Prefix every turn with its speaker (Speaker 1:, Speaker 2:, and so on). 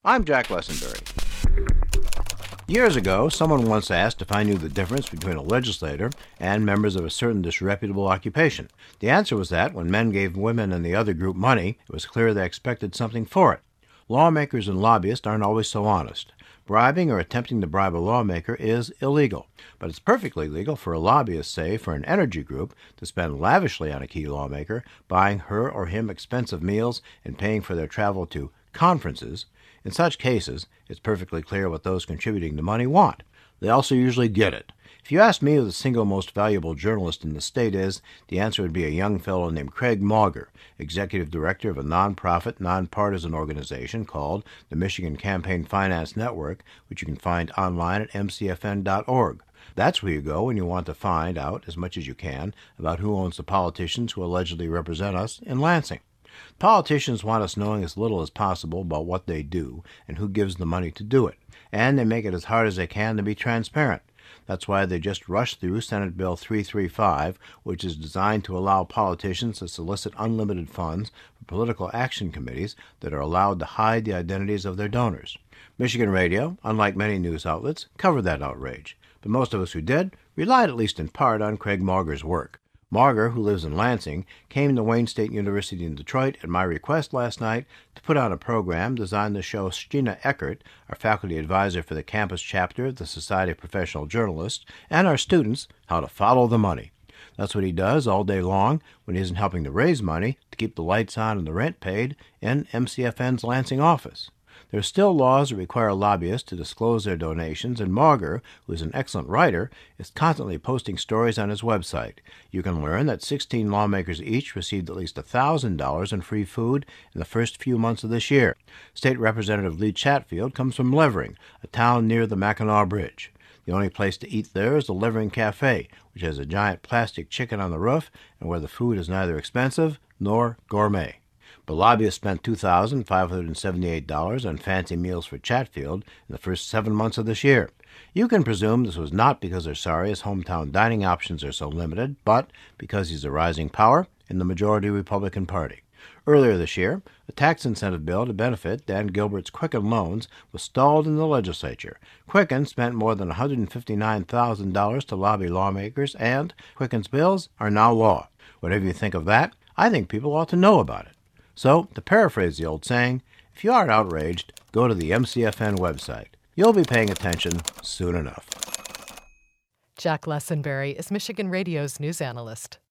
Speaker 1: I'm Jack Lessenberry. Years ago, someone once asked if I knew the difference between a legislator and members of a certain disreputable occupation. The answer was that when men gave women and the other group money, it was clear they expected something for it. Lawmakers and lobbyists aren't always so honest. Bribing or attempting to bribe a lawmaker is illegal, but it's perfectly legal for a lobbyist, say, for an energy group, to spend lavishly on a key lawmaker, buying her or him expensive meals and paying for their travel to conferences. In such cases, it's perfectly clear what those contributing the money want. They also usually get it. If you ask me who the single most valuable journalist in the state is, the answer would be a young fellow named Craig Mauger, executive director of a nonprofit, nonpartisan organization called the Michigan Campaign Finance Network, which you can find online at mcfn.org. That's where you go when you want to find out as much as you can about who owns the politicians who allegedly represent us in Lansing. Politicians want us knowing as little as possible about what they do and who gives the money to do it, and they make it as hard as they can to be transparent. That's why they just rushed through Senate Bill 335, which is designed to allow politicians to solicit unlimited funds for political action committees that are allowed to hide the identities of their donors. Michigan Radio, unlike many news outlets, covered that outrage, but most of us who did relied at least in part on Craig Mauger's work. Mauger, who lives in Lansing, came to Wayne State University in Detroit at my request last night to put on a program designed to show Stina Eckert, our faculty advisor for the campus chapter of the Society of Professional Journalists, and our students how to follow the money. That's what he does all day long when he isn't helping to raise money to keep the lights on and the rent paid in MCFN's Lansing office. There are still laws that require lobbyists to disclose their donations, and Mauger, who is an excellent writer, is constantly posting stories on his website. You can learn that 16 lawmakers each received at least $1,000 in free food in the first few months of this year. State Representative Lee Chatfield comes from Levering, a town near the Mackinac Bridge. The only place to eat there is the Levering Cafe, which has a giant plastic chicken on the roof and where the food is neither expensive nor gourmet. But lobbyists spent $2,578 on fancy meals for Chatfield in the first 7 months of this year. You can presume this was not because they're sorry his hometown dining options are so limited, but because he's a rising power in the majority Republican Party. Earlier this year, a tax incentive bill to benefit Dan Gilbert's Quicken Loans was stalled in the legislature. Quicken spent more than $159,000 to lobby lawmakers, and Quicken's bills are now law. Whatever you think of that, I think people ought to know about it. So, to paraphrase the old saying, if you aren't outraged, go to the MCFN website. You'll be paying attention soon enough.
Speaker 2: Jack Lessenberry is Michigan Radio's news analyst.